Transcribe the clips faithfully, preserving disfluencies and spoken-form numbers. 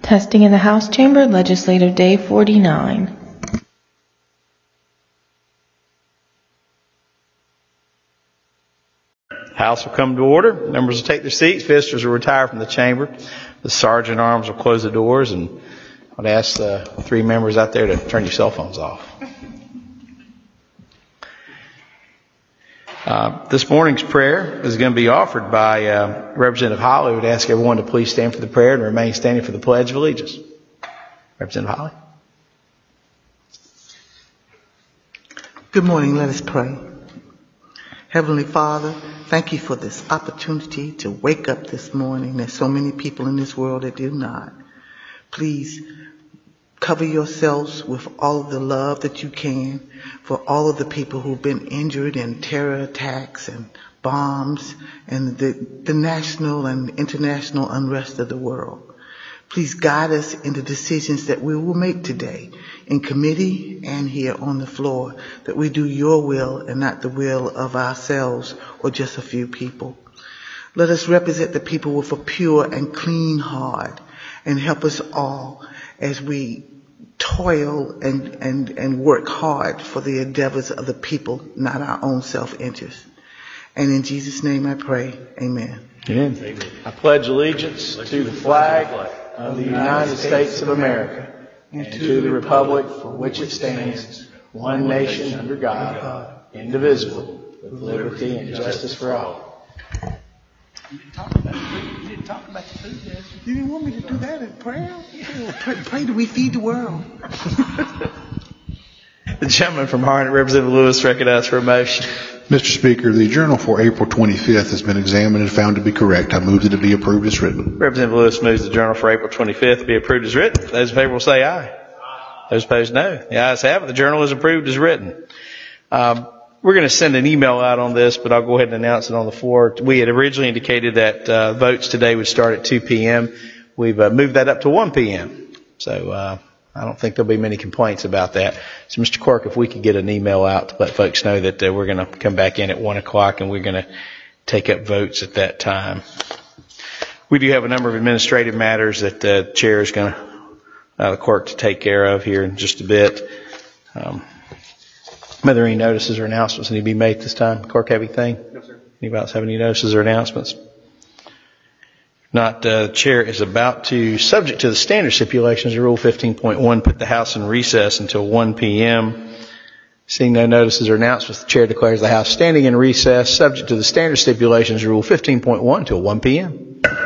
Testing in the House Chamber, Legislative Day forty-nine. House will come to order. Members will take their seats. Visitors will retire from the chamber. The sergeant at arms will close the doors, and I'd ask the three members out there to turn your cell phones off. Uh, this morning's prayer is going to be offered by uh, Representative Holly. I would ask everyone to please stand for the prayer and remain standing for the Pledge of Allegiance. Representative Holly. Good morning. Let us pray. Heavenly Father, thank you for this opportunity to wake up this morning. There's so many people in this world that do not. Please cover yourselves with all of the love that you can for all of the people who've been injured in terror attacks and bombs and the, the national and international unrest of the world. Please guide us in the decisions that we will make today in committee and here on the floor, that we do your will and not the will of ourselves or just a few people. Let us represent the people with a pure and clean heart, and help us all as we toil and, and, and work hard for the endeavors of the people, not our own self-interest. And in Jesus' name I pray, amen. Amen. Amen. I pledge allegiance to the flag of the United States of America and to the republic for which it stands, one nation under God, indivisible, with liberty and justice for all. You didn't talk about food. You didn't talk about the food, did you? You didn't want me to do that in prayer? Pray, pray that we feed the world. The gentleman from Harnett, Representative Lewis, recognized for a motion. Mister Speaker, the journal for April twenty-fifth has been examined and found to be correct. I move that it be approved as written. Representative Lewis moves the journal for April twenty-fifth be approved as written. Those in favor will say aye. Those opposed, no. The ayes have it. The journal is approved as written. Um, we're going to send an email out on this, but I'll go ahead and announce it on the floor. We had originally indicated that uh, votes today would start at two p.m. We've uh, moved that up to one p.m. So uh, I don't think there'll be many complaints about that. So, Mister Quirk, if we could get an email out to let folks know that uh, we're going to come back in at one o'clock and we're going to take up votes at that time. We do have a number of administrative matters that the chair is going to, uh, the clerk, to take care of here in just a bit. Um, are there any notices or announcements that need to be made this time? Clerk, have anything? No, sir. Anybody else have any notices or announcements? Not, uh, the chair is about to, subject to the standard stipulations of Rule fifteen point one, put the House in recess until one p.m. Seeing no notices or announcements, the chair declares the House standing in recess, subject to the standard stipulations of Rule fifteen point one until one p.m.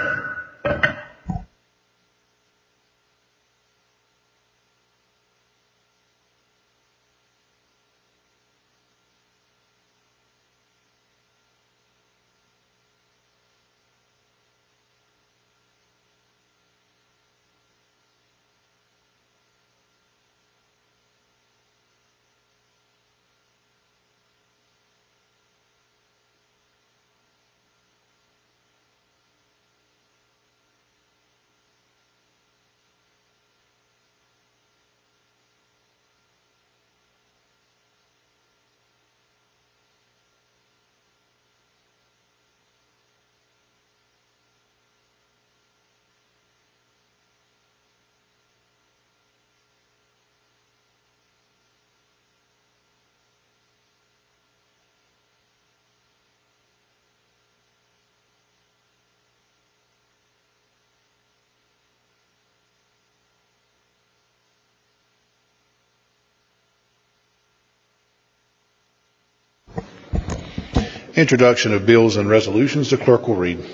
Introduction of bills and resolutions. The clerk will read.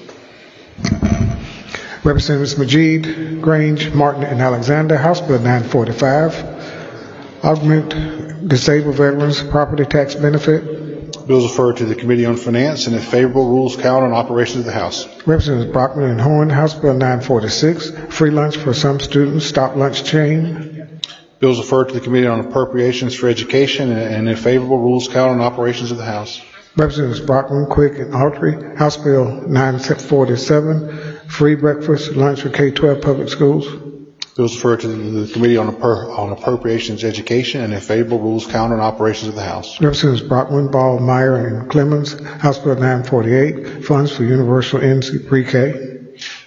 Representatives Majid, Grange, Martin, and Alexander. House Bill nine forty-five. Augment disabled veterans property tax benefit. Bills referred to the Committee on Finance, and if favorable, rules count on operations of the House. Representatives Brockman and Horn. House Bill nine forty-six. Free lunch for some students. Stop lunch chain. Bills referred to the Committee on Appropriations for Education, and if favorable, rules count on operations of the House. Representatives Brockman, Quick, and Autry. House Bill nine forty-seven, free breakfast, lunch for K twelve public schools. Bills referred to the, the Committee on, Appro- on Appropriations Education, and if favorable, rules count on operations of the House. Representatives Brockman, Ball, Meyer, and Clemens. House Bill nine forty-eight, funds for universal N C pre-K.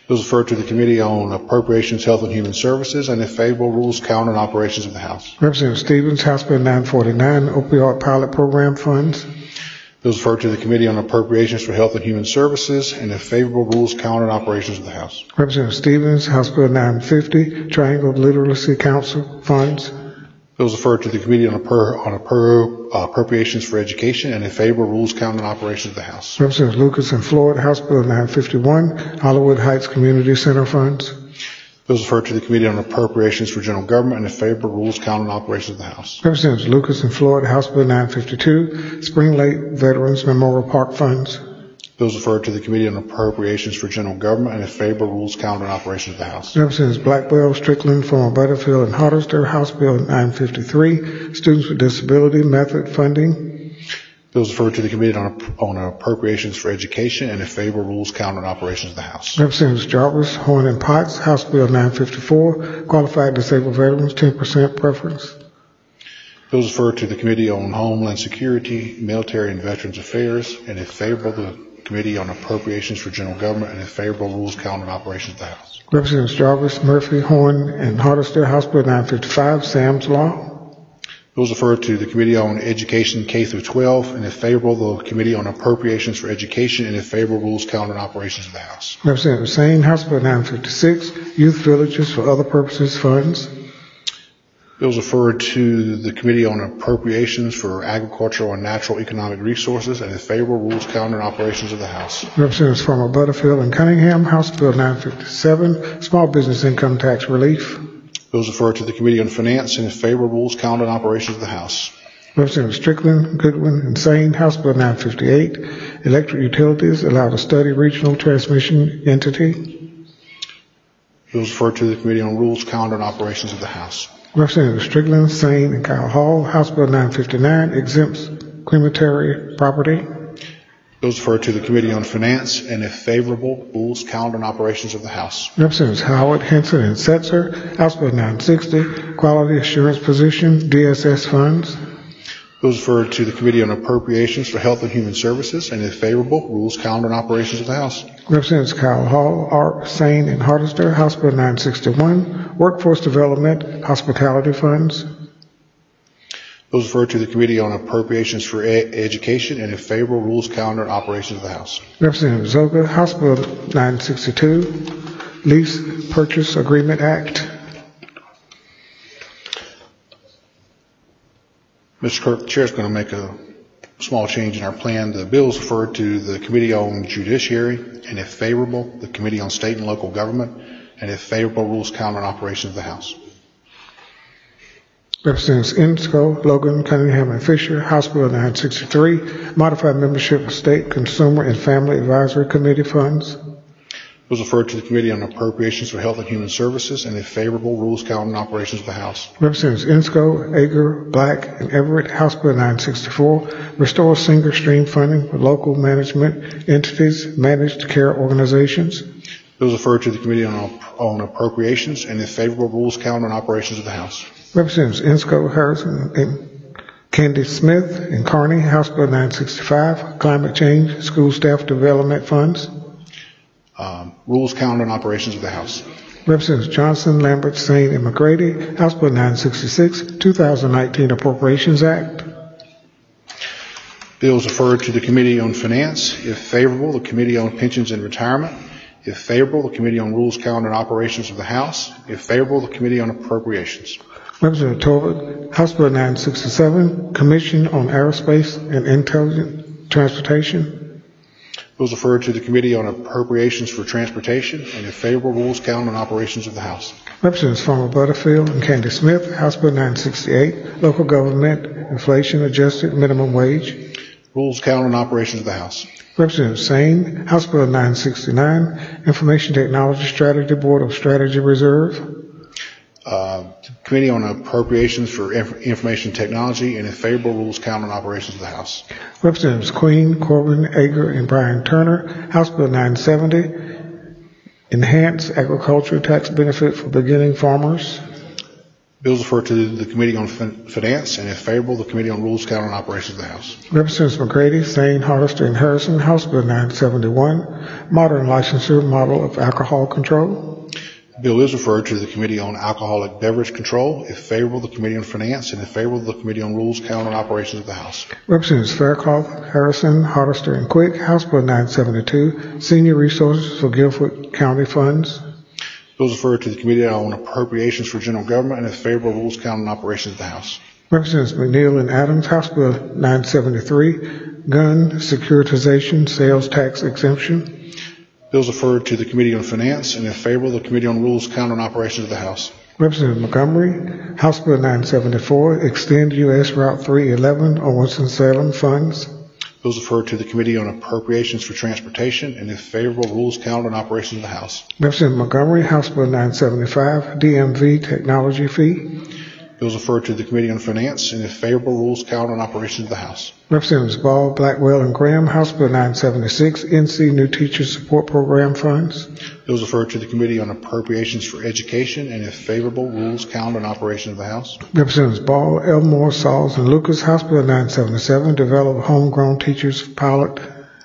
Bills referred to the Committee on Appropriations, Health and Human Services, and if favorable, rules, calendar, and operations of the House. Representative Stevens, House Bill nine forty-nine, opioid pilot program funds. Bills referred to the Committee on Appropriations for Health and Human Services, and if favorable, rules, calendar, and operations of the House. Representative Stevens, House Bill nine fifty, Triangle Literacy Council funds. Bills referred to the Committee on, per, on per, uh, Appropriations for Education, and if favorable, rules, calendar, and operations of the House. Representative Lucas and Floyd, House Bill nine fifty-one, Hollywood Heights Community Center funds. Bills referred to the Committee on Appropriations for General Government, and if favorable, rules, calendar, and operations of the House. Representatives Lucas and Floyd, House Bill nine fifty-two, Spring Lake Veterans Memorial Park funds. Bills referred to the Committee on Appropriations for General Government, and if favorable, rules, calendar, and operations of the House. Representatives Blackwell, Strickland, Former Butterfield, and Hardister, House Bill nine fifty-three, Students with Disability Method Funding. Bills referred to the Committee on, on Appropriations for Education, and if favorable, rules, calendar, and operations of the House. Representatives Jarvis, Horn, and Potts, House Bill nine fifty-four, Qualified Disabled Veterans ten percent preference. Bills referred to the Committee on Homeland Security, Military, and Veterans Affairs, and if favorable, the Committee on Appropriations for General Government, and if favorable, rules, calendar, and operations of the House. Representatives Jarvis, Murphy, Horn, and Hardister, House Bill nine fifty-five, Sam's Law. Bills referred to the Committee on Education K through twelve, and if favorable, the Committee on Appropriations for Education, and if favorable, rules, calendar, and operations of the House. Representative Sane, House Bill nine fifty-six, Youth Villages for Other Purposes funds. Bills referred to the Committee on Appropriations for Agricultural and Natural Economic Resources, and if favorable, rules, calendar, and operations of the House. Representatives Farmer Butterfield and Cunningham, House Bill nine fifty-seven, Small Business Income Tax Relief. Bills referred to the Committee on Finance, and if favorable, rules, calendar, and operations of the House. Representatives Strickland, Goodwin, and Sane, House Bill nine fifty-eight, Electric Utilities Allow to Study Regional Transmission Entity. Bills referred to the Committee on Rules, Calendar, and Operations of the House. Representatives Strickland, Sane, and Kyle Hall, House Bill nine fifty-nine, exempts crematory property. Bills referred to the Committee on Finance, and if favorable, rules, calendar, and operations of the House. Representatives Howard, Henson, and Setzer, House Bill nine sixty, Quality Assurance Position, D S S funds. Bills referred to the Committee on Appropriations for Health and Human Services, and if favorable, rules, calendar, and operations of the House. Representatives Kyle Hall, Art, Sane, and Hardister, House Bill nine sixty-one, Workforce Development, Hospitality funds. Bills referred to the Committee on Appropriations for e- Education, and if favorable, rules, calendar, and operations of the House. Representative Zoga, House Bill nine sixty-two, Lease Purchase Agreement Act. Mister Clerk, the Chair is going to make a small change in our plan. The bills referred to the Committee on Judiciary, and if favorable, the Committee on State and Local Government, and if favorable, rules, calendar, and operations of the House. Representatives Insco, Logan, Cunningham, and Fisher, House Bill nine sixty-three, Modified Membership of State, Consumer, and Family Advisory Committee funds. Bills referred to the Committee on Appropriations for Health and Human Services, and if favorable, rules, calendar, and operations of the House. Representatives Insco, Ager, Black, and Everett, House Bill nine sixty-four, Restore Single Stream Funding for Local Management Entities, Managed Care Organizations. Bills referred to the Committee on, on Appropriations, and if favorable, rules, calendar, and operations of the House. Representatives Insco, Harrison, and Candy Smith, and Carney, House Bill nine sixty-five, Climate Change, School Staff Development Funds. Um, rules, calendar, and operations of the House. Representatives Johnson, Lambert, Sane, and McGrady, House Bill nine sixty-six, two thousand nineteen Appropriations Act. Bills referred to the Committee on Finance. If favorable, the Committee on Pensions and Retirement. If favorable, the Committee on Rules, Calendar, and Operations of the House. If favorable, the Committee on Appropriations. Representative Tobin, House Bill nine sixty-seven, Commission on Aerospace and Intelligent Transportation. Bills referred to the Committee on Appropriations for Transportation, and if favorable, rules, calendar, and operations of the House. Representatives Farmer Butterfield and Candy Smith, House Bill nine sixty-eight, Local Government Inflation Adjusted Minimum Wage. Rules, calendar, and operations of the House. Representative Sane, House Bill nine sixty-nine, Information Technology Strategy Board of Strategy Reserve. Uh, Committee on Appropriations for Inf- Information Technology, and if favorable, rules, calendar, and operations of the House. Representatives Queen, Corbin, Ager, and Brian Turner, House Bill nine seventy, Enhance Agricultural Tax Benefit for Beginning Farmers. Bills referred to the Committee on fin- Finance, and if favorable, the Committee on Rules, Calendar, and Operations of the House. Representatives McGrady, Sane, Hollister, and Harrison, House Bill nine seventy-one, Modern Licensure Model of Alcohol Control. The bill is referred to the Committee on Alcoholic Beverage Control. If favorable, the Committee on Finance, and if favorable, the Committee on Rules, Calendar, and Operations of the House. Representatives Faircloth, Harrison, Hollister, and Quick, House Bill nine seventy-two, Senior Resources for Guilford County Funds. Bills referred to the Committee on Appropriations for General Government, and if favorable, Rules, Calendar, and Operations of the House. Representatives McNeil and Adams, House Bill nine seventy-three, Gun Securitization Sales Tax Exemption. Bills referred to the Committee on Finance, and if favorable, the Committee on Rules, Calendar, and Operations of the House. Representative Montgomery, House Bill nine seventy-four, Extend U S Route three eleven on Winston-Salem Funds. Bills referred to the Committee on Appropriations for Transportation, and if favorable, Rules, Calendar, and Operations of the House. Representative Montgomery, House Bill nine seventy-five, D M V Technology Fee. Bills referred to the Committee on Finance, and if favorable, Rules, Calendar, and Operations of the House. Representatives Ball, Blackwell, and Graham, House Bill nine seventy-six, N C New Teacher Support Program Funds. Bills referred to the Committee on Appropriations for Education, and if favorable, Rules, Calendar, and Operations of the House. Representatives Ball, Elmore, Sauls, and Lucas, House Bill nine seventy-seven, Develop Homegrown Teachers Pilot.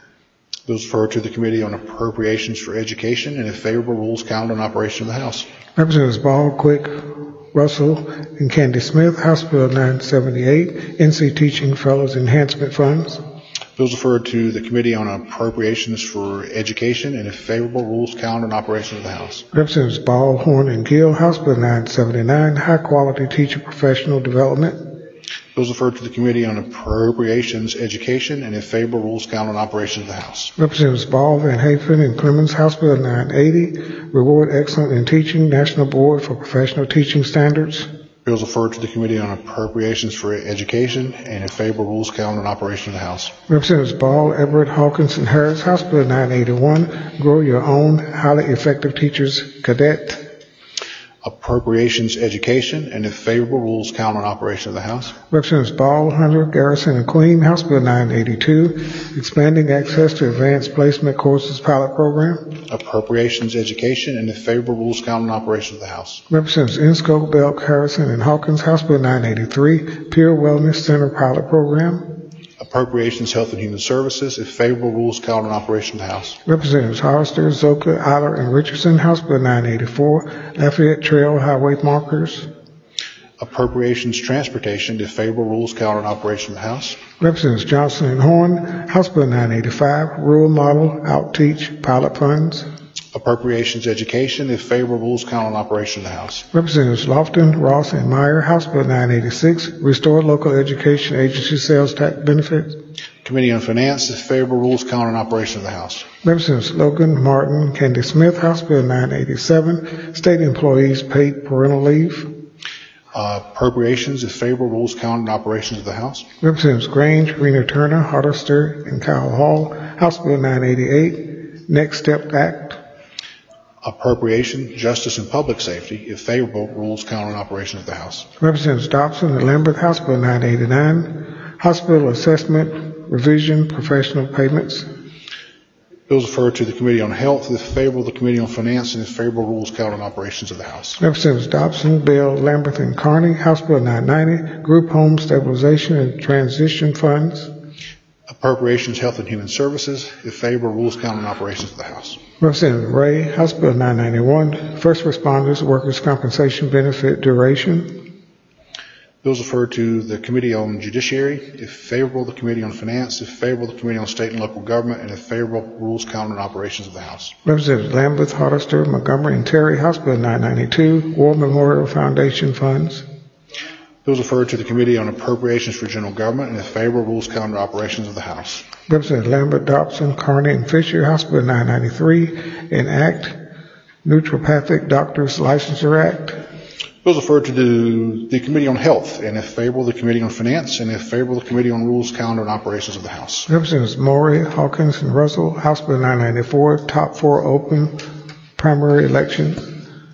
Bills referred to the Committee on Appropriations for Education, and if favorable, Rules, Calendar, and Operations of the House. Representatives Ball, Quick, Russell, and Candy Smith, House Bill nine seventy-eight, N C Teaching Fellows Enhancement Funds. Bills referred to the Committee on Appropriations for Education, and if favorable, Rules, Calendar, and Operations of the House. Representatives Ball, Horn, and Gill, House Bill nine seventy-nine, High Quality Teacher Professional Development. Bills referred to the Committee on Appropriations Education, and if favorable, Rules, Calendar, and Operations of the House. Representatives Ball, Van Hafen, and Clemens, House Bill nine eighty, Reward Excellence in Teaching, National Board for Professional Teaching Standards. Bills referred to the Committee on Appropriations for Education, and if favorable, Rules, Calendar, and Operations of the House. Representatives Ball, Everett, Hawkins, and Harris, House Bill nine eighty-one, Grow Your Own Highly Effective Teachers Cadet. Appropriations Education, and if favorable, Rules, Calendar, and Operations of the House. Representatives Ball, Hunter, Garrison, and Queen, House Bill nine eighty-two, Expanding Access to Advanced Placement Courses Pilot Program. Appropriations Education, and if favorable, Rules, Calendar, and Operations of the House. Representatives Inscoe, Belk, Harrison, and Hawkins, House Bill nine eighty-three, Peer Wellness Center Pilot Program. Appropriations Health and Human Services, if favorable, Rules, Calendar, and Operations of the House. Representatives Hollister, Zoka, Eiler, and Richardson, House Bill nine eighty-four, Lafayette Trail Highway Markers. Appropriations Transportation, if favorable, Rules, Calendar, and Operations of the House. Representatives Johnson and Horn, House Bill nine eighty-five, Rural Model Outreach Pilot Funds. Appropriations Education, if favorable, Rules, Calendar, and Operations of the House. Representatives Lofton, Ross, and Meyer, House Bill nine eighty-six, Restore Local Education Agency Sales Tax Benefits. Committee on Finance, if favorable, Rules, Calendar, and Operations of the House. Representatives Logan, Martin, Candy Smith, House Bill nine eighty-seven, State Employees Paid Parental Leave. Uh, appropriations, if favorable, Rules, Calendar, and Operations of the House. Representatives Grange, Rena Turner, Hollister, and Kyle Hall, House Bill nine eighty-eight, Next Step Act. Appropriation, Justice, and Public Safety, if favorable, Rules, Calendar, and Operations of the House. Representatives Dobson and Lambert, House Bill nine eighty-nine, Hospital Assessment, Revision, Professional Payments. Bills referred to the Committee on Health, if favorable, the Committee on Finance, and if favorable, Rules, Calendar, and Operations of the House. Representatives Dobson, Bell, Lambert, and Carney, House Bill nine ninety, Group Home Stabilization and Transition Funds. Appropriations, Health and Human Services, if favorable, Rules, Calendar, and Operations of the House. Representative Ray, House Bill nine ninety-one, First Responders Workers' Compensation Benefit Duration. Bills referred to the Committee on Judiciary, if favorable, the Committee on Finance, if favorable, the Committee on State and Local Government, and if favorable, Rules, Calendar, and Operations of the House. Representatives Lambeth, Hollister, Montgomery, and Terry, House Bill nine ninety-two, War Memorial Foundation Funds. Bills referred to the Committee on Appropriations for General Government, and if favorable, Rules, Calendar, and Operations of the House. Representatives Lambert, Dobson, Carney, and Fisher, House Bill nine ninety-three, Enact Naturopathic Doctors Licensure Act. Bills referred to the, the Committee on Health, and if favorable, the Committee on Finance, and if favorable, the Committee on Rules, Calendar, and Operations of the House. Representatives Morey, Hawkins, and Russell, House Bill nine ninety-four, Top Four Open Primary Elections.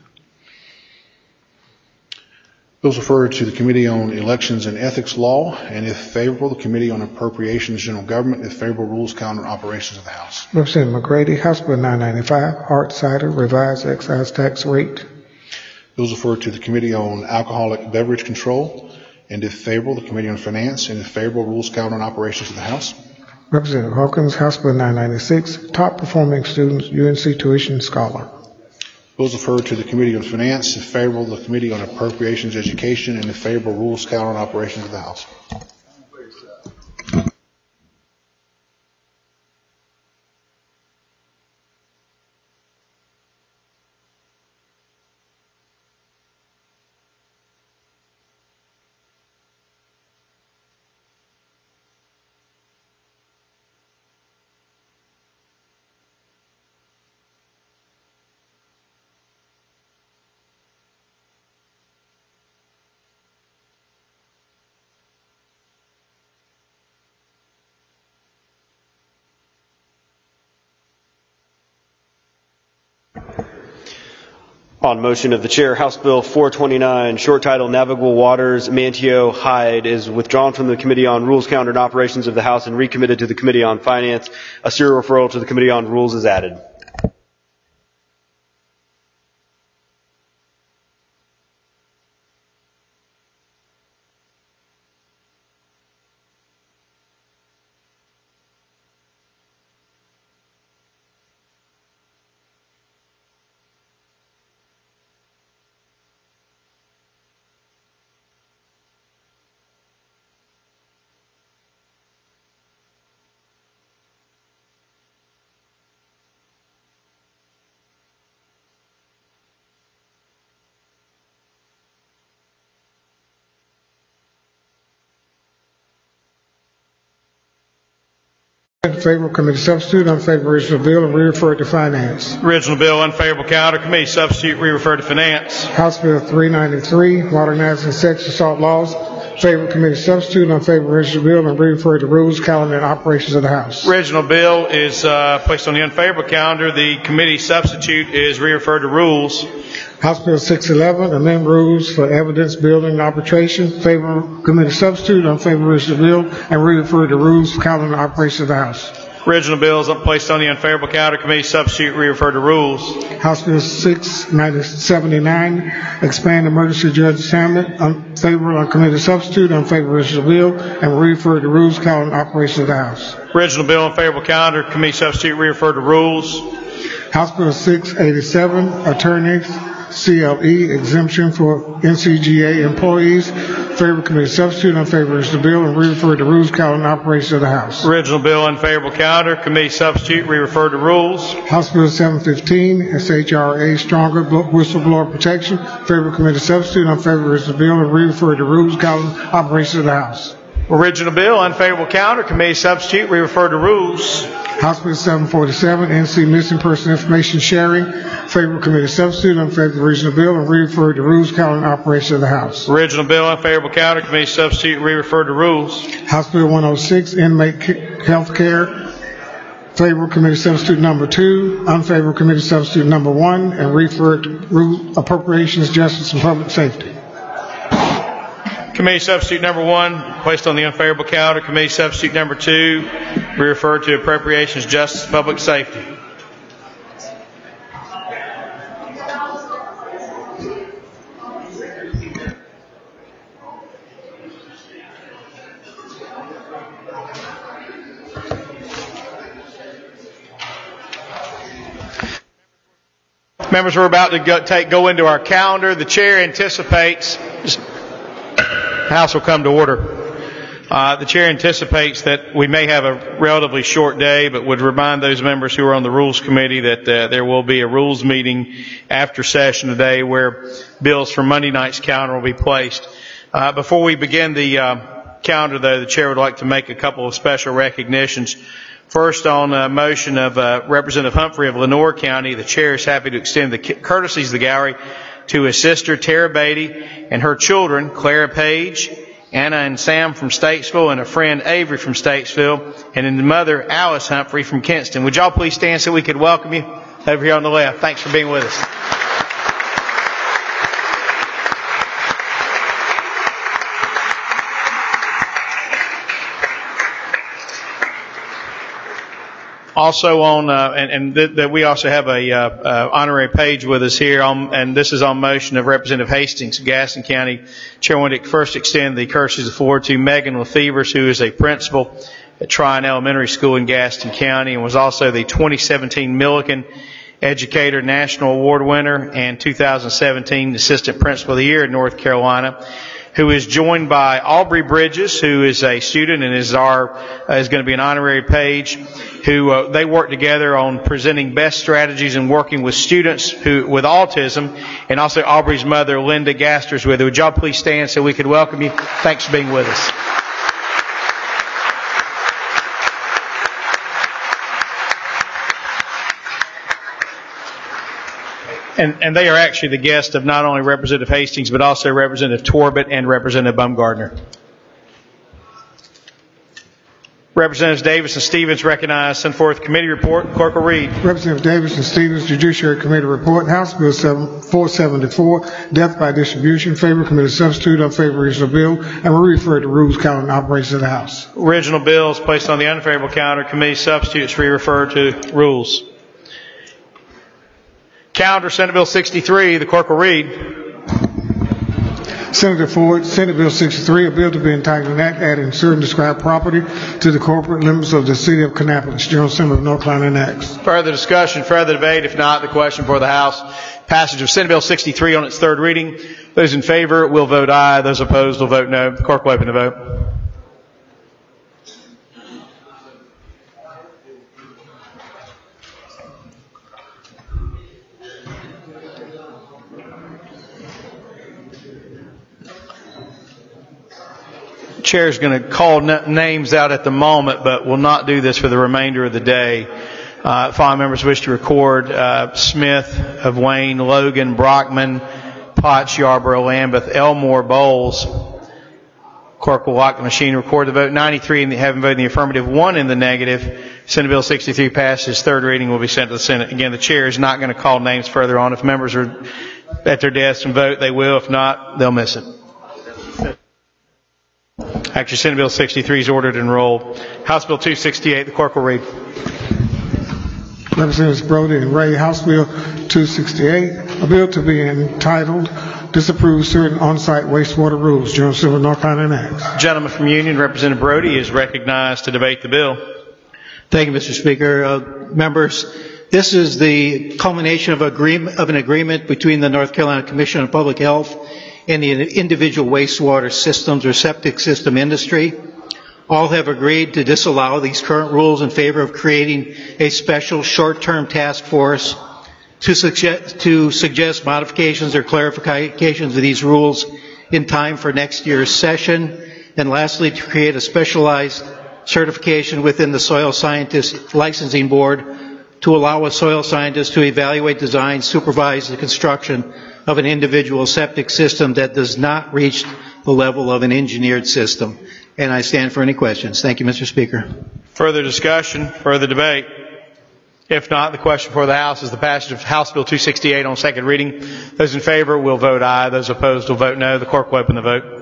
Bills referred to the Committee on Elections and Ethics Law, and if favorable, the Committee on Appropriations General Government, if favorable, Rules, Calendar, and Operations of the House. Representative McGrady, House Bill nine ninety-five, Hard Cider Revised Excise Tax Rate. Bills referred to the Committee on Alcoholic Beverage Control, and if favorable, the Committee on Finance, and if favorable, Rules, Calendar, and Operations of the House. Representative Hawkins, House Bill nine ninety-six, top performing students, U N C tuition scholar. Bills referred to the Committee on Finance, if favorable, the Committee on Appropriations Education, and if favorable, Rules, Calendar, and Operations of the House. On motion of the chair, House Bill four twenty-nine, short title Navigable Waters, Manteo Hyde, is withdrawn from the Committee on Rules, Calendar, and Operations of the House and recommitted to the Committee on Finance. A serial referral to the Committee on Rules is added. Unfavorable committee substitute, unfavorable original bill, and re-refer to finance. Original bill, unfavorable calendar. Committee substitute, re-refer to finance. House Bill three ninety-three, modernizing sex assault laws. Favorable committee substitute, unfavorable original bill, and re-refer to rules, calendar, and operations of the House. Original bill is uh, placed on the unfavorable calendar. The committee substitute is re-referred to rules. House Bill six eleven, amend rules for evidence building and arbitration. Favorable committee substitute, unfavorable original bill, and re-refer to rules, calendar, and operations of the House. Original bill is placed on the unfavorable calendar. Committee substitute, re-refer to rules. House Bill six seventy-nine, expand emergency judge assignment. Unfavorable on committee substitute, unfavorable original bill, and re-refer to rules, calendar, and operations of the House. Original bill, unfavorable calendar. Committee substitute, re-refer to rules. House Bill six eighty-seven, attorneys, C L E exemption for N C G A employees. Favorable committee substitute, unfavorable original bill, and re-refer to rules, calendar, and operations of the House. Original bill, unfavorable calendar. Committee substitute, re-refer to rules. House Bill seven fifteen, S H R A, stronger whistleblower protection. Favorable committee substitute, unfavorable original bill, and re-refer to rules, calendar, operations of the House. Original bill, unfavorable calendar. Committee substitute, re-refer to rules. House Bill seven forty-seven, N C missing person information sharing. Favorable committee substitute, unfavorable original bill, and re-refer to rules, calendar, and operations of the House. Original bill, unfavorable calendar. Committee substitute, re-refer to rules. House Bill one oh six, inmate health care. Favorable committee substitute number two, unfavorable committee substitute number one, and refer to rule, appropriations, justice, and public safety. Committee substitute number one, placed on the unfavorable calendar. Committee substitute number two, re-refer to appropriations, justice, public safety. Members, we're about to go, take, go into our calendar. The chair anticipates, the House will come to order. Uh, the chair anticipates that we may have a relatively short day, but would remind those members who are on the Rules Committee that uh, there will be a rules meeting after session today where bills for Monday night's calendar will be placed. Uh, before we begin the uh, calendar, though, the chair would like to make a couple of special recognitions. First, on a motion of uh, Representative Humphrey of Lenoir County, the chair is happy to extend the courtesies of the gallery to his sister, Tara Beatty, and her children, Clara Page, Anna and Sam from Statesville, and a friend, Avery from Statesville, and then the mother, Alice Humphrey from Kinston. Would y'all please stand so we could welcome you over here on the left? Thanks for being with us. Also on, uh, and, and th- that we also have a uh, uh, honorary page with us here, on, and this is on motion of Representative Hastings of Gaston County. Chair wanted to first extend the courtesy of the floor to Megan Lefevers, who is a principal at Tryon Elementary School in Gaston County and was also the twenty seventeen Milliken Educator National Award winner and two thousand seventeen Assistant Principal of the Year in North Carolina, who is joined by Aubrey Bridges, who is a student and is our uh, is going to be an honorary page, who uh, they work together on presenting best strategies and working with students who with autism, and also Aubrey's mother, Linda Gaster's with her. Would y'all please stand so we could welcome you? Thanks for being with us. And, and they are actually the guests of not only Representative Hastings, but also Representative Torbett and Representative Baumgardner. Representatives Davis and Stevens recognized. Send forth committee report. Clerk will read. Representative Davis and Stevens, Judiciary Committee report. House Bill four seventy-four, death by distribution. Favor committee substitute. Unfavorable original bill. And will refer to rules, calendar, and operations of the House. Original bills placed on the unfavorable calendar. Committee substitutes re-referred to rules. Calendar, Senate Bill sixty-three. The clerk will read. Senator Ford, Senate Bill sixty-three, a bill to be entitled an act adding certain described property to the corporate limits of the city of Kannapolis. General Assembly of North Carolina enacts. Further discussion, further debate. If not, the question for the House. Passage of Senate Bill sixty-three on its third reading. Those in favor will vote aye. Those opposed will vote no. The clerk will open the vote. Chair is going to call n- names out at the moment, but will not do this for the remainder of the day. Uh, five members wish to record uh, Smith of Wayne, Logan, Brockman, Potts, Yarborough, Lambeth, Elmore, Bowles. Clerk will lock the machine, record the vote. ninety-three having voted in the affirmative, one in the negative. Senate Bill sixty-three passes. Third reading will be sent to the Senate. Again, the chair is not going to call names further on. If members are at their desks and vote, they will. If not, they'll miss it. Actually, Senate Bill sixty-three is ordered and rolled. House Bill two sixty-eight, the clerk will read. Representatives Brody and Ray, House Bill two sixty-eight, a bill to be entitled Disapprove Certain On-Site Wastewater Rules. General Assembly of North Carolina enacts. Gentleman from Union, Representative Brody, is recognized to debate the bill. Thank you, Mister Speaker. Uh, members, this is the culmination of, agreement, of an agreement between the North Carolina Commission on Public Health and the individual wastewater systems or septic system industry. All have agreed to disallow these current rules in favor of creating a special short-term task force to suggest, to suggest modifications or clarifications of these rules in time for next year's session. And lastly, to create a specialized certification within the Soil Scientist Licensing Board to allow a soil scientist to evaluate, design, supervise the construction of an individual septic system that does not reach the level of an engineered system. And I stand for any questions. Thank you, Mister Speaker. Further discussion, further debate. If not, the question for the House is the passage of House Bill two sixty-eight on second reading. Those in favor will vote aye. Those opposed will vote no. The clerk will open the vote.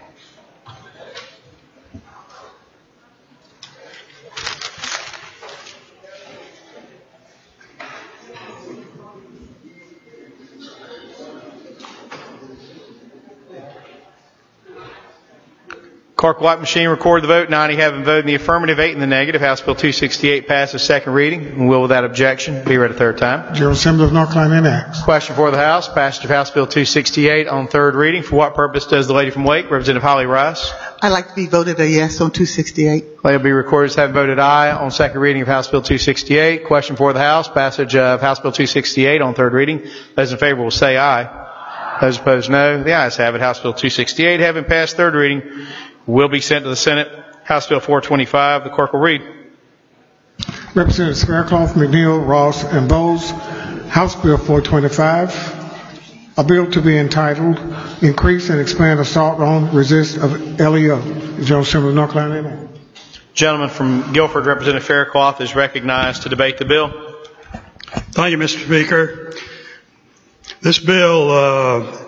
Clerk will lock machine, record the vote. ninety having voted in the affirmative, eight in the negative. House Bill two sixty-eight passes second reading and will, without objection, be read a third time. General Assembly of North Carolina enacts. Question for the House. Passage of House Bill two sixty-eight on third reading. For what purpose does the lady from Wake, Representative Holly Rice? I'd like to be voted a yes on two sixty-eight. Lady will be recorded as having voted aye on second reading of House Bill two sixty-eight. Question for the House. Passage of House Bill two sixty-eight on third reading. Those in favor will say aye. Those opposed, no. The ayes have it. House Bill two sixty-eight, having passed third reading, will be sent to the Senate. House Bill four twenty-five, the clerk will read. Representatives Faircloth, McNeil, Ross, and Bowles. House Bill four twenty-five, a bill to be entitled Increase and Expand Assault on Resist of L E O. General Assembly of North Carolina. Gentleman from Guilford, Representative Faircloth, is recognized to debate the bill. Thank you, Mister Speaker. This bill uh,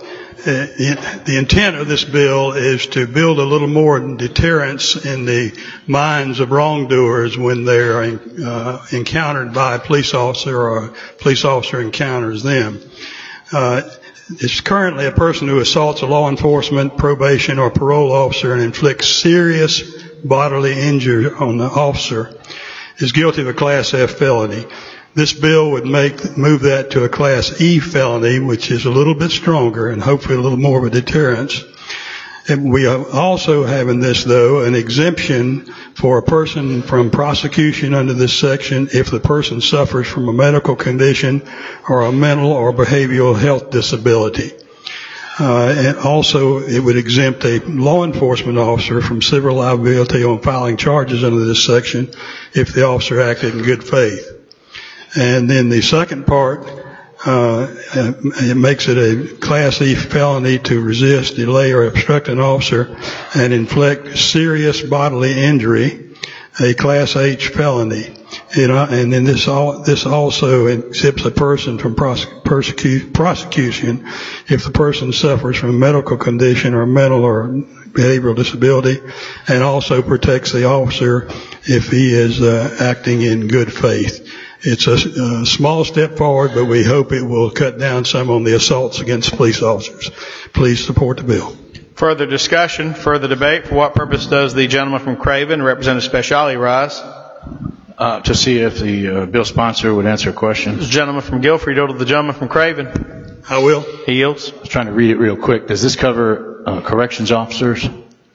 it, the intent of this bill is to build a little more deterrence in the minds of wrongdoers when they're uh, encountered by a police officer or a police officer encounters them. Uh, it's currently a person who assaults a law enforcement, probation, or parole officer and inflicts serious bodily injury on the officer is guilty of a Class F felony. This bill would make move that to a Class E felony, which is a little bit stronger and hopefully a little more of a deterrence. And we are also having this, though, an exemption for a person from prosecution under this section if the person suffers from a medical condition or a mental or behavioral health disability. Uh, and also, it would exempt a law enforcement officer from civil liability on filing charges under this section if the officer acted in good faith. And then the second part, uh, it makes it a Class E felony to resist, delay, or obstruct an officer and inflict serious bodily injury, a Class H felony. You know, and then this all, this also exempts a person from prosecu- prosecution if the person suffers from a medical condition or mental or behavioral disability, and also protects the officer if he is uh, acting in good faith. It's a, a small step forward, but we hope it will cut down some on the assaults against police officers. Please support the bill. Further discussion, further debate. For what purpose does the gentleman from Craven, Representative Speciale, rise? Uh, to see if the uh, bill sponsor would answer a question. The gentleman from Guilford, yield to the gentleman from Craven. I will. He yields. I was trying to read it real quick. Does this cover uh, corrections officers?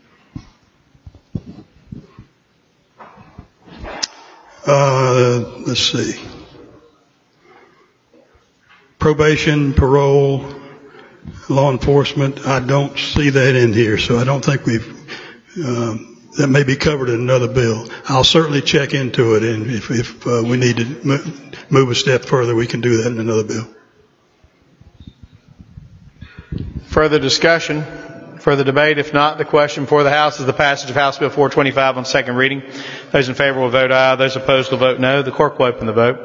Uh, let's see. Probation, parole, law enforcement. I don't see that in here, so I don't think we've, um, that may be covered in another bill. I'll certainly check into it, and if, if uh, we need to move a step further, we can do that in another bill. Further discussion, further debate. If not, the question before the House is the passage of House Bill four twenty-five on second reading. Those in favor will vote aye. Those opposed will vote no. The clerk will open the vote.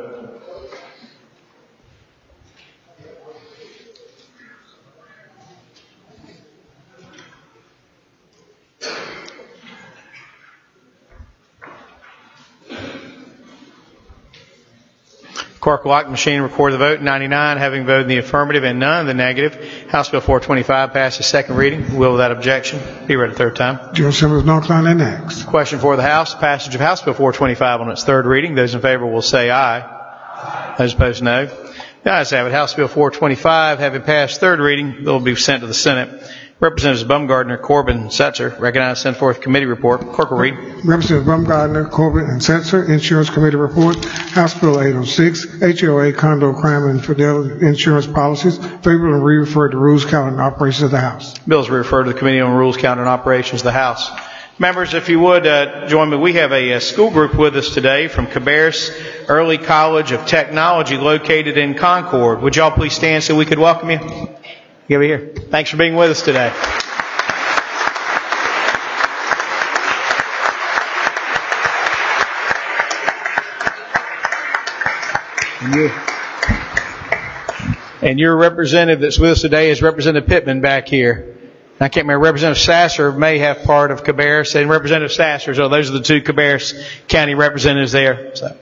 Clerk will lock the machine and record the vote. ninety-nine having voted in the affirmative and none in the negative. House Bill four twenty-five passes second reading. Will without objection be read a third time. General Assembly of North Carolina next. Question for the House. Passage of House Bill four twenty-five on its third reading. Those in favor will say aye. Aye. Those opposed no. The ayes have it. House Bill four twenty-five having passed third reading, bill will be sent to the Senate. Representatives Bumgardner, Corbin, and Setzer recognized send forth committee report. Clerk will read. Representatives Bumgardner, Corbin, and Setzer, Insurance Committee report. House Bill eight oh six, H O A condo crime and fidelity insurance policies. Favorable and re-referred to Rules, Calendar, and Operations of the House. Bills are referred to the Committee on Rules, Calendar, and Operations of the House. Members, if you would uh, join me, we have a, a school group with us today from Cabarrus Early College of Technology located in Concord. Would y'all please stand so we could welcome you? Get over here. Thanks for being with us today. And, you. and your representative that's with us today is Representative Pittman back here. I can't remember. Representative Sasser may have part of Cabarrus, and Representative Sasser. So those are the two Cabarrus County representatives there. So.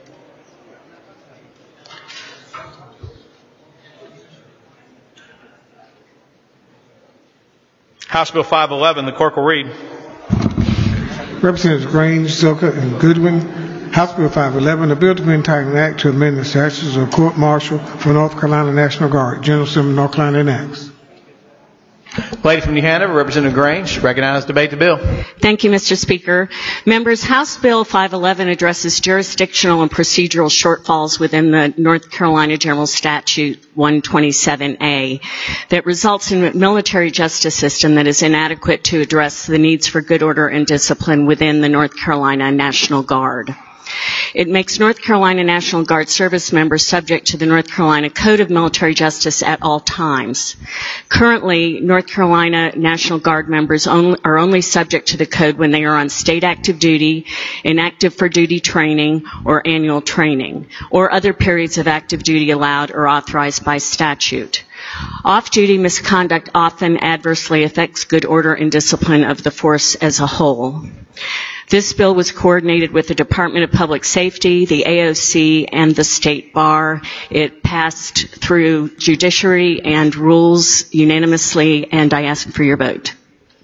House Bill five eleven, the clerk will read. Representatives Grange, Zilka, and Goodwin. House Bill five eleven, a bill to be entitled an act to amend the statutes of court martial for North Carolina National Guard. General Assembly of North Carolina next. Lady from New Hanover, Representative Grange, recognized debate the bill. Thank you, Mister Speaker. Members, House Bill five eleven addresses jurisdictional and procedural shortfalls within the North Carolina General Statute one twenty-seven A that results in a military justice system that is inadequate to address the needs for good order and discipline within the North Carolina National Guard. It makes North Carolina National Guard service members subject to the North Carolina Code of Military Justice at all times. Currently, North Carolina National Guard members only, are only subject to the code when they are on state active duty, inactive for duty training, or annual training, or other periods of active duty allowed or authorized by statute. Off-duty misconduct often adversely affects good order and discipline of the force as a whole. This bill was coordinated with the Department of Public Safety, the A O C, and the State Bar. It passed through Judiciary and Rules unanimously, and I ask for your vote.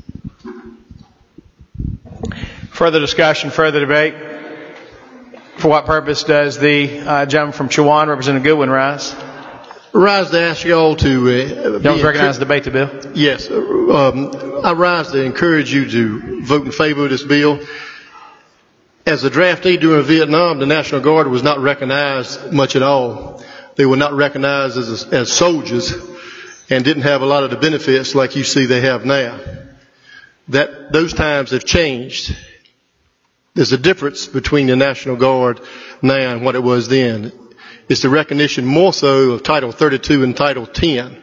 Further discussion, further debate? For what purpose does the uh, gentleman from Chowan, Representative Goodwin, rise? Rise to ask you all to... Uh, Don't recognize the debate the bill? Yes. Um, I rise to encourage you to vote in favor of this bill. As a draftee during Vietnam, the National Guard was not recognized much at all. They were not recognized as, as soldiers and didn't have a lot of the benefits like you see they have now. That, those times have changed. There's a difference between the National Guard now and what it was then. It's the recognition more so of Title thirty-two and Title ten.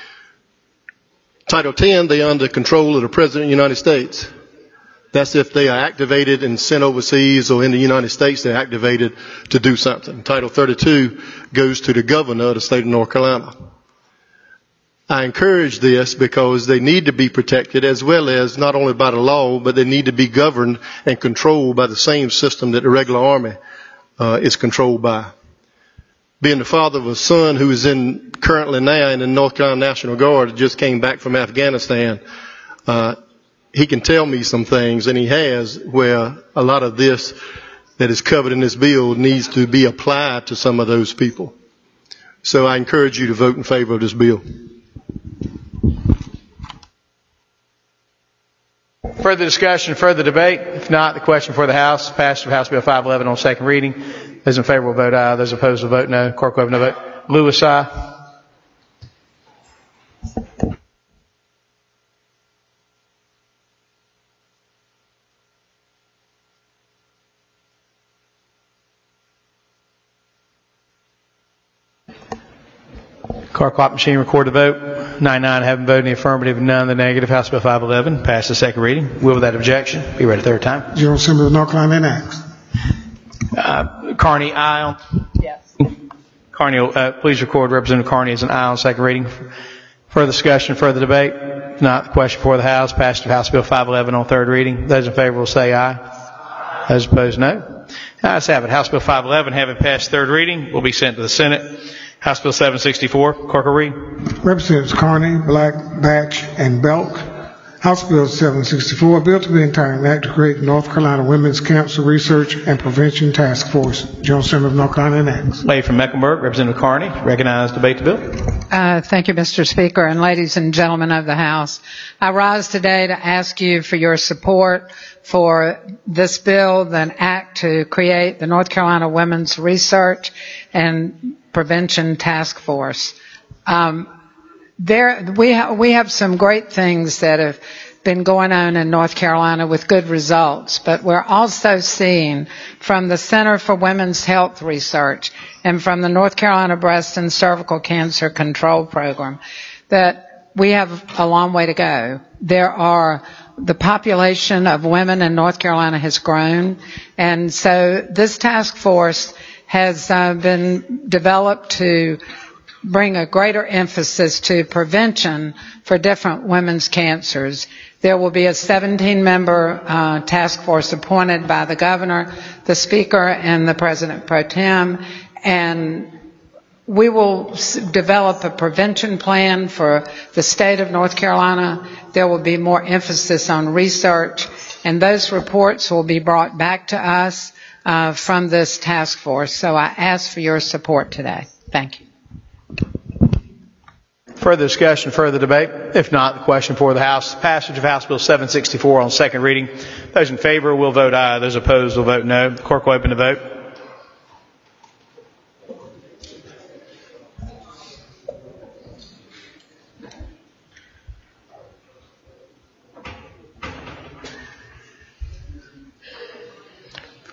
Title ten, they are under control of the President of the United States. That's if they are activated and sent overseas, or in the United States they're activated to do something. Title thirty-two goes to the governor of the state of North Carolina. I encourage this because they need to be protected, as well as not only by the law, but they need to be governed and controlled by the same system that the regular Army uh, is controlled by. Being the father of a son who is in currently now in the North Carolina National Guard, just came back from Afghanistan, uh, he can tell me some things, and he has, where a lot of this that is covered in this bill needs to be applied to some of those people. So I encourage you to vote in favor of this bill. Further discussion, further debate? If not, the question for the House, passage of House Bill five eleven on second reading. Those in favor will vote aye. Those opposed will vote no. Clerk will have no vote. Lewis, aye. Clerk clock machine record the vote. ninety-nine haven't voted in the affirmative, none in the negative. House Bill five eleven passed the second reading. Will without objection be read a third time. General Assembly of North Carolina enacts. Uh, Carney, aye on. Yes. Carney, uh, please record Representative Carney as an aye on second reading. Further discussion, further debate? If not, the question before the House, passage of House Bill five eleven on third reading. Those in favor will say aye. Aye. Those opposed, no. Ayes have it. House Bill five eleven, having passed third reading, will be sent to the Senate. House Bill seven sixty-four. Clerk will read. Representatives Carney, Black, Batch, and Belk. House Bill seven sixty-four, a bill to be entitled Act to create North Carolina Women's Cancer Research and Prevention Task Force. General Assembly of North Carolina enacts. Lady from Mecklenburg, Representative Carney, recognized, debate the bill. Uh, thank you, Mister Speaker, and ladies and gentlemen of the House. I rise today to ask you for your support for this bill, an act to create the North Carolina Women's Research and Prevention Task Force. Um, there, we, ha- we have some great things that have been going on in North Carolina with good results, but we're also seeing from the Center for Women's Health Research and from the North Carolina Breast and Cervical Cancer Control Program that we have a long way to go. There are the population of women in North Carolina has grown, and so this task force has uh, been developed to bring a greater emphasis to prevention for different women's cancers. There will be a seventeen-member uh, task force appointed by the governor, the speaker, and the president pro tem, and we will s- develop a prevention plan for the state of North Carolina. There will be more emphasis on research, and those reports will be brought back to us uh, from this task force. So I ask for your support today. Thank you. Further discussion, further debate? If not, the question for the House, passage of House Bill seven sixty-four on second reading. Those in favor will vote aye. Those opposed will vote no. The clerk will open the vote.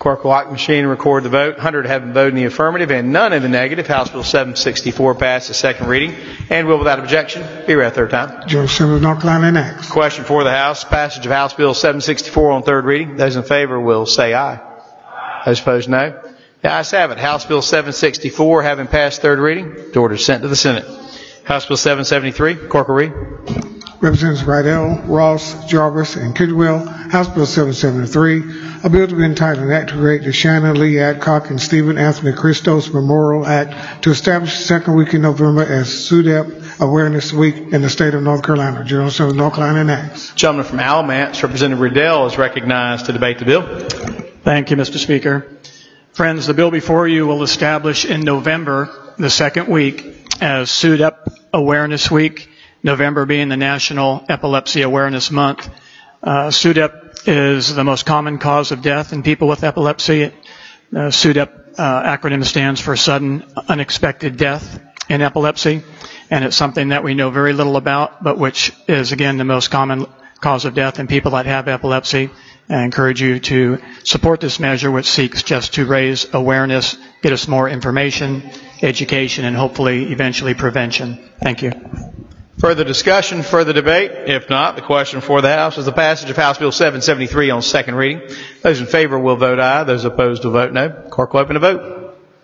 Clerk will lock the machine and record the vote. one hundred have voted in the affirmative and none in the negative. House Bill seven sixty-four passed the second reading and will, without objection, be read a third time. General Assembly of North Carolina enacts. Question for the House. Passage of House Bill seven sixty-four on third reading. Those in favor will say aye. Those opposed, no. The ayes have it. House Bill seven sixty-four having passed third reading, the order is sent to the Senate. House Bill seven seventy-three. Clerk will read. Representatives Rydell, Ross, Jarvis, and Tidwell. House Bill seven seventy-three, a bill to be entitled an act to create the Shannon Lee Adcock and Stephen Anthony Christos Memorial Act to establish the second week in November as S U D E P Awareness Week in the state of North Carolina. General Assembly of North Carolina enacts. Gentleman from Alamance, Representative Riddell, is recognized to debate the bill. Thank you, Mister Speaker. Friends, the bill before you will establish in November the second week as S U D E P Awareness Week, November being the National Epilepsy Awareness Month. Uh, S U D E P is the most common cause of death in people with epilepsy. Uh, S U D E P uh, acronym stands for Sudden Unexpected Death in Epilepsy, and it's something that we know very little about, but which is, again, the most common cause of death in people that have epilepsy. I encourage you to support this measure, which seeks just to raise awareness, get us more information, education, and hopefully eventually prevention. Thank you. Further discussion, further debate? If not, the question for the House is the passage of House Bill seven seventy-three on second reading. Those in favor will vote aye. Those opposed will vote no. Clerk will open the vote.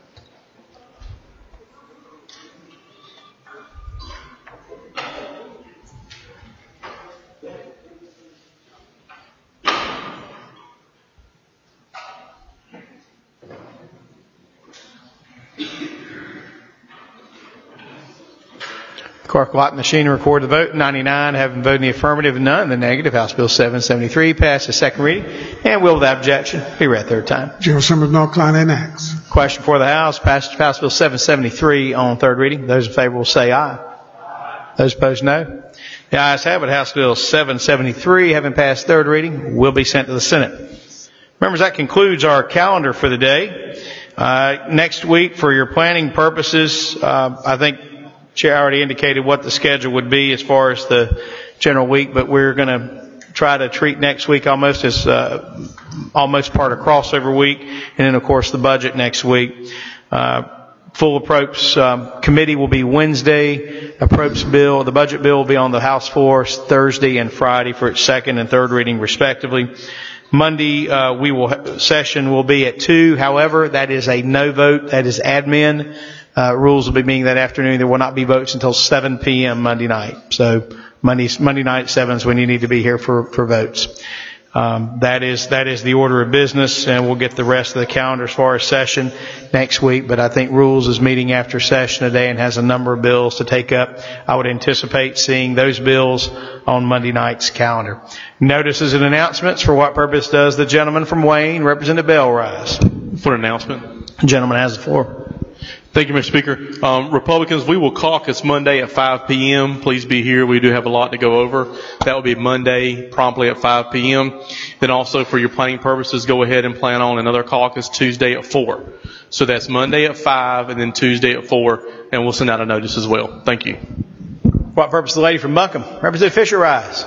Clerk will lock the machine and record the vote. ninety-nine having voted in the affirmative and none in the negative. House Bill seven seventy-three passed the second reading and will, without objection, be read third time. General Assembly of North Carolina enacts. Question for the House. Passage of House Bill seven seventy-three on third reading. Those in favor will say aye. Those opposed, no. The ayes have it. House Bill seven seventy-three, having passed third reading, will be sent to the Senate. Members, that concludes our calendar for the day. Uh, next week, for your planning purposes, uh, I think Chair already indicated what the schedule would be as far as the general week, but we're going to try to treat next week almost as uh, almost part of crossover week, and then of course the budget next week. Uh, full approach um, committee will be Wednesday. Approach bill, the budget bill will be on the House floor Thursday and Friday for its second and third reading respectively. Monday, uh, we will session will be at two. However, that is a no vote. That is admin. Uh, rules will be meeting that afternoon. There will not be votes until seven p.m. Monday night. So Monday, Monday night at seven is when you need to be here for, for votes. Um, that is, that is the order of business, and we'll get the rest of the calendar as far as session next week. But I think Rules is meeting after session today and has a number of bills to take up. I would anticipate seeing those bills on Monday night's calendar. Notices and announcements. For what purpose does the gentleman from Wayne, Representative Bell, rise? For an announcement. The gentleman has the floor. Thank you, Mister Speaker. Um, Republicans, we will caucus Monday at five p.m. Please be here. We do have a lot to go over. That will be Monday promptly at five p.m. Then also for your planning purposes, go ahead and plan on another caucus Tuesday at four. So that's Monday at five and then Tuesday at four, and we'll send out a notice as well. Thank you. For what purpose, the lady from Buncombe? Representative Fisher, rise.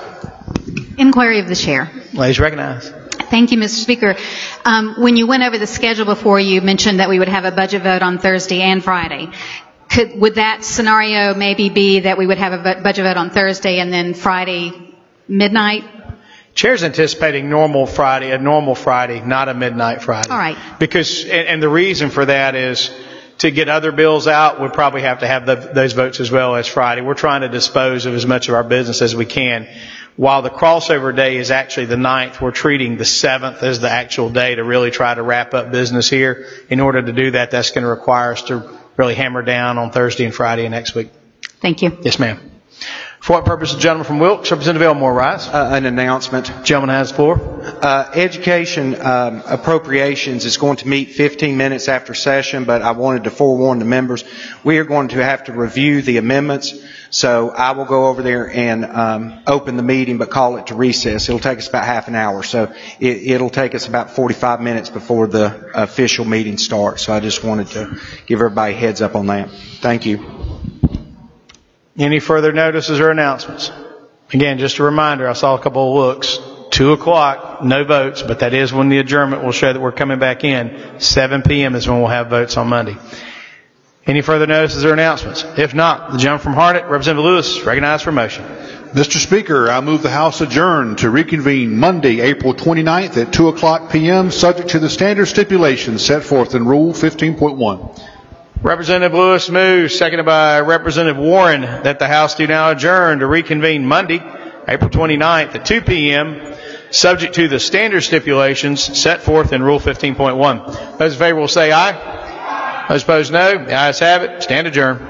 Inquiry of the chair. Ladies recognized. Thank you, Mister Speaker. Um, when you went over the schedule before, you mentioned that we would have a budget vote on Thursday and Friday. Could, would that scenario maybe be that we would have a budget vote on Thursday and then Friday midnight? Chair's anticipating normal Friday, a normal Friday, not a midnight Friday. All right. Because, and, and the reason for that is to get other bills out, we'll probably have to have the, those votes as well as Friday. We're trying to dispose of as much of our business as we can. While the crossover day is actually the ninth, we're treating the seventh as the actual day to really try to wrap up business here. In order to do that, that's going to require us to really hammer down on Thursday and Friday of next week. Thank you. Yes, ma'am. For what purpose, the gentleman from Wilkes, Representative Elmore, rise. Uh, an announcement. Gentleman has the floor. Uh, education um, appropriations is going to meet fifteen minutes after session, but I wanted to forewarn the members. We are going to have to review the amendments, so I will go over there and um, open the meeting, but call it to recess. It'll take us about half an hour, so it, it'll take us about forty-five minutes before the official meeting starts. So I just wanted to give everybody a heads up on that. Thank you. Any further notices or announcements? Again, just a reminder, I saw a couple of looks. two o'clock, no votes, but that is when the adjournment will show that we're coming back in. seven p.m. is when we'll have votes on Monday. Any further notices or announcements? If not, the gentleman from Harnett, Representative Lewis, recognized for motion. Mister Speaker, I move the House adjourn to reconvene Monday, April twenty-ninth at two o'clock p.m., subject to the standard stipulations set forth in Rule fifteen point one. Representative Lewis moves, seconded by Representative Warren, that the House do now adjourn to reconvene Monday, April twenty-ninth at two p.m., subject to the standard stipulations set forth in Rule fifteen point one. Those in favor will say aye. Those opposed, no. The ayes have it. Stand adjourned.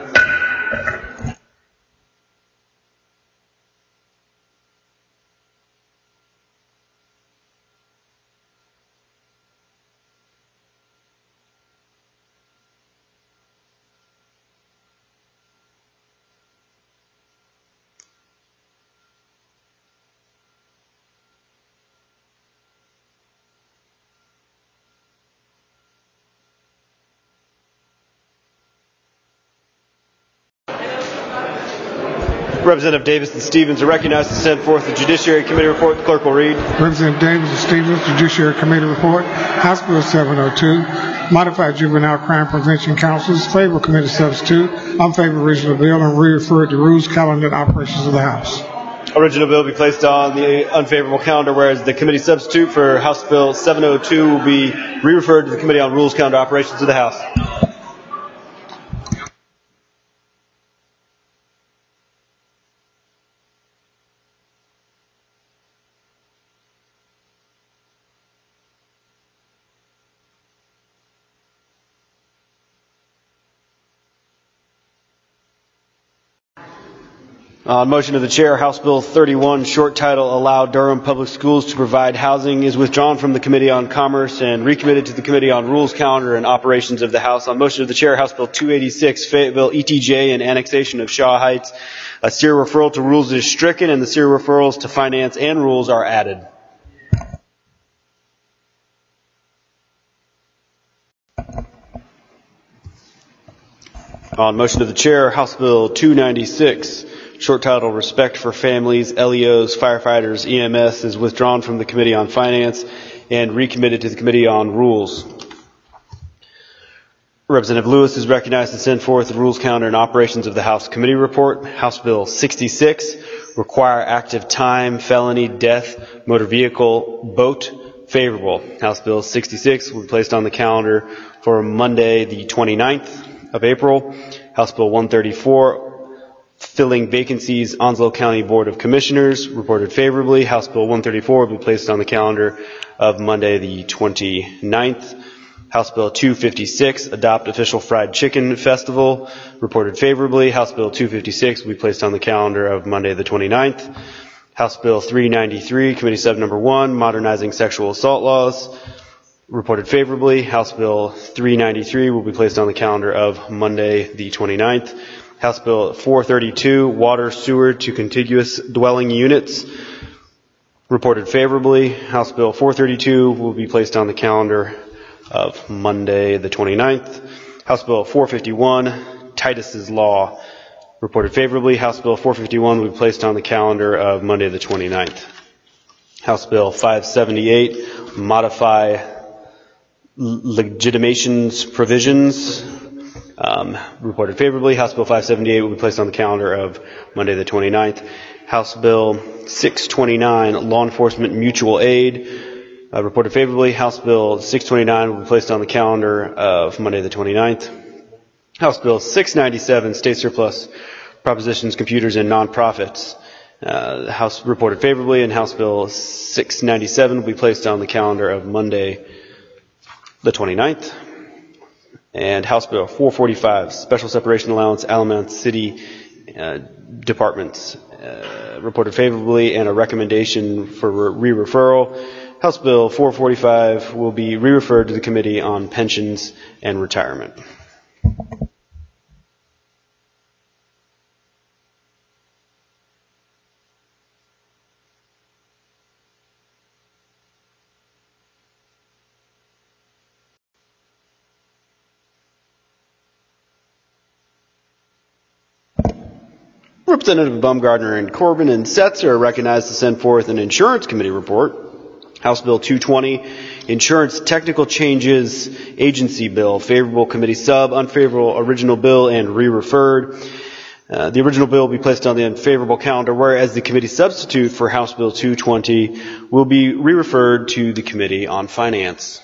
Representative Davis and Stevens are recognized to send forth the Judiciary Committee report. The clerk will read. Representative Davis and Stevens, Judiciary Committee report. House Bill seven oh two, Modified Juvenile Crime Prevention Councils, favor committee substitute, unfavored original bill, and re-referred to rules, calendar, and operations of the House. Original bill will be placed on the unfavorable calendar, whereas the committee substitute for House Bill seven oh two will be re-referred to the Committee on Rules, Calendar, Operations of the House. On motion of the chair, House Bill thirty-one, short title, Allow Durham Public Schools to Provide Housing, is withdrawn from the Committee on Commerce and recommitted to the Committee on Rules, Calendar, and Operations of the House. On motion of the chair, House Bill two eighty-six, Fayetteville E T J and annexation of Shaw Heights, a S E R referral to Rules is stricken and the S E R referrals to Finance and Rules are added. On motion of the chair, House Bill two ninety-six, short title, Respect for Families, L E Os, Firefighters, E M S, is withdrawn from the Committee on Finance and recommitted to the Committee on Rules. Representative Lewis is recognized to send forth the Rules, Calendar, and Operations of the House Committee report. House Bill sixty-six, Require Active Time, Felony, Death, Motor Vehicle, Boat, favorable. House Bill sixty-six will be placed on the calendar for Monday, the twenty-ninth of April. House Bill one thirty-four, Filling Vacancies, Onslow County Board of Commissioners, reported favorably. House Bill one thirty-four will be placed on the calendar of Monday, the twenty-ninth. House Bill two fifty-six, Adopt Official Fried Chicken Festival, reported favorably. House Bill two fifty-six will be placed on the calendar of Monday, the twenty-ninth. House Bill three ninety-three, Committee Sub Number one, Modernizing Sexual Assault Laws, reported favorably. House Bill three ninety-three will be placed on the calendar of Monday, the twenty-ninth. House Bill four thirty-two, Water Sewer to Contiguous Dwelling Units, reported favorably. House Bill four thirty-two will be placed on the calendar of Monday, the twenty-ninth. House Bill four fifty-one, Titus's Law, reported favorably. House Bill four fifty-one will be placed on the calendar of Monday, the twenty-ninth. House Bill five seventy-eight, Modify Legitimations Provisions, Um, reported favorably. House Bill five seventy-eight will be placed on the calendar of Monday the twenty-ninth. House Bill six twenty-nine, Law Enforcement Mutual Aid, uh, reported favorably. House Bill six twenty-nine will be placed on the calendar of Monday the twenty-ninth. House Bill six ninety-seven, State Surplus Propositions, Computers, and Nonprofits, uh, the House reported favorably, and House Bill six ninety-seven will be placed on the calendar of Monday the twenty-ninth. And House Bill four forty-five, Special Separation Allowance, Alamance City uh, Departments, uh, reported favorably, and a recommendation for re-referral. House Bill four forty-five will be re-referred to the Committee on Pensions and Retirement. Representative Baumgartner and Corbin and Setzer are recognized to send forth an Insurance Committee report. House Bill two twenty, Insurance Technical Changes Agency Bill, favorable committee sub, unfavorable original bill, and re-referred. Uh, the original bill will be placed on the unfavorable calendar, whereas the committee substitute for House Bill two twenty will be re-referred to the Committee on Finance.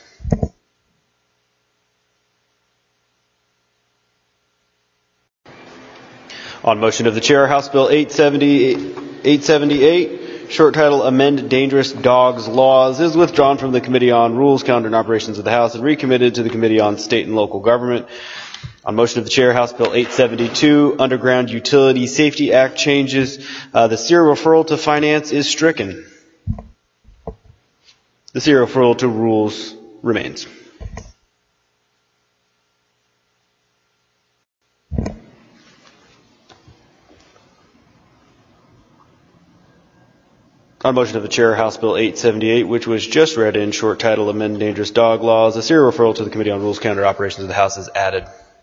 On motion of the chair, House Bill eight seventy-eight, short title, Amend Dangerous Dogs Laws, is withdrawn from the Committee on Rules, Calendar, and Operations of the House and recommitted to the Committee on State and Local Government. On motion of the chair, House Bill eight seventy-two, Underground Utility Safety Act changes. Uh, the serial referral to finance is stricken. The serial referral to rules remains. On motion of the chair, House Bill eight seventy-eight, which was just read in, short title, Amend Dangerous Dog Laws, a serial referral to the Committee on Rules, Calendar, Operations of the House is added.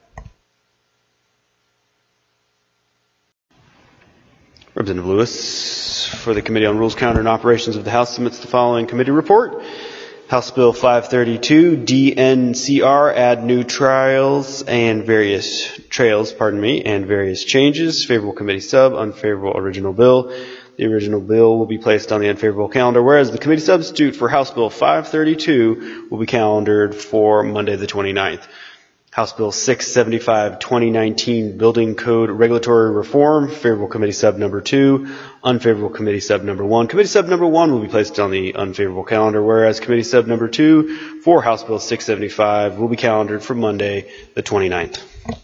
Representative Lewis, for the Committee on Rules, Calendar, and Operations of the House, submits the following committee report. House Bill five thirty-two, D N C R, add new trials and various trails, pardon me, and various changes. Favorable committee sub, unfavorable original bill. The original bill will be placed on the unfavorable calendar, whereas the committee substitute for House Bill five thirty-two will be calendared for Monday the twenty-ninth. House Bill six seventy-five, twenty nineteen, Building Code Regulatory Reform, favorable committee sub number two, unfavorable committee sub number one. Committee sub number one will be placed on the unfavorable calendar, whereas committee sub number two for House Bill six seventy-five will be calendared for Monday the twenty-ninth.